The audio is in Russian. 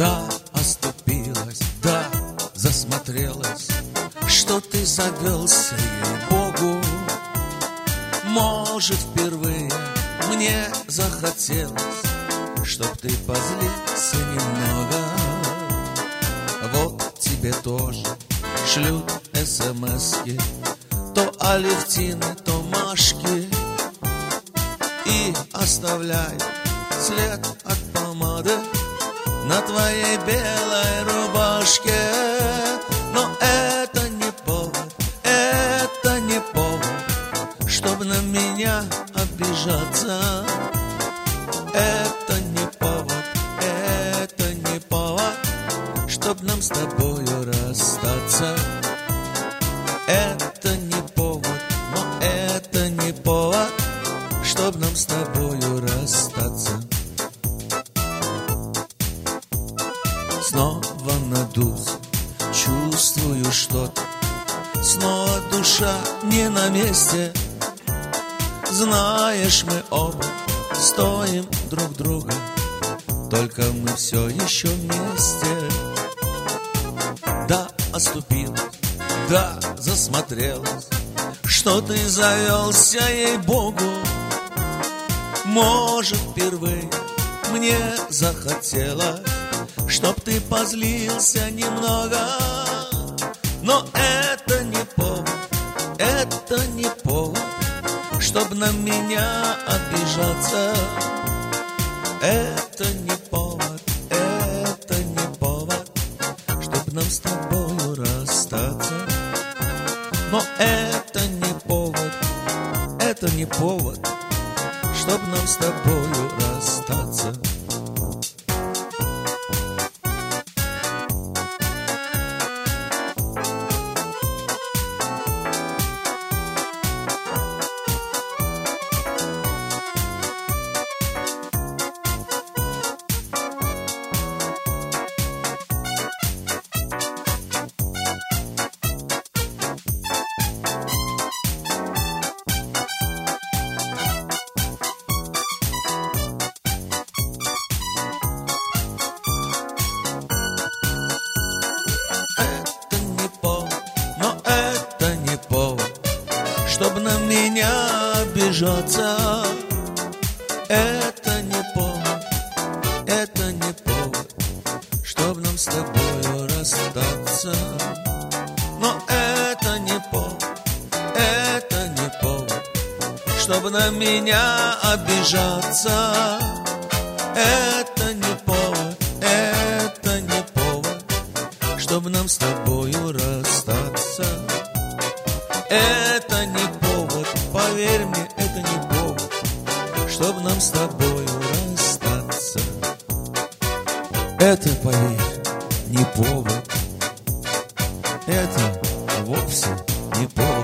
Да, оступилась, да, засмотрелась, что ты завелся, ей-богу. Может, впервые мне захотелось, чтоб ты позлился немного. Вот тебе тоже шлют смски, то Алевтины, то Машки, и оставляют след от помады на твоей белой рубашке. Но это не повод, чтобы на меня обижаться. Это не повод, чтоб нам с тобою расстаться. Это не повод, но это не повод, чтоб нам с тобою расстаться. Снова надусь, чувствую что-то, снова душа не на месте. Знаешь, мы оба стоим друг друга, только мы все еще вместе. Да, оступилась, да, засмотрелась, что ты завелся, ей-богу. Может, впервые мне захотелось, чтоб ты позлился немного. Но это не повод, чтоб на меня обижаться. Это не повод, чтоб нам с тобою расстаться. Но это не повод, чтоб нам с тобою расстаться. Чтоб на меня обижаться. Это не повод, чтоб нам с тобою расстаться. Но это не повод, чтоб на меня обижаться. Это не повод, чтоб нам с тобою расстаться. Это не повод, поверь мне, это не повод, чтоб нам с тобою расстаться. Это, поверь, не повод, это вовсе не повод.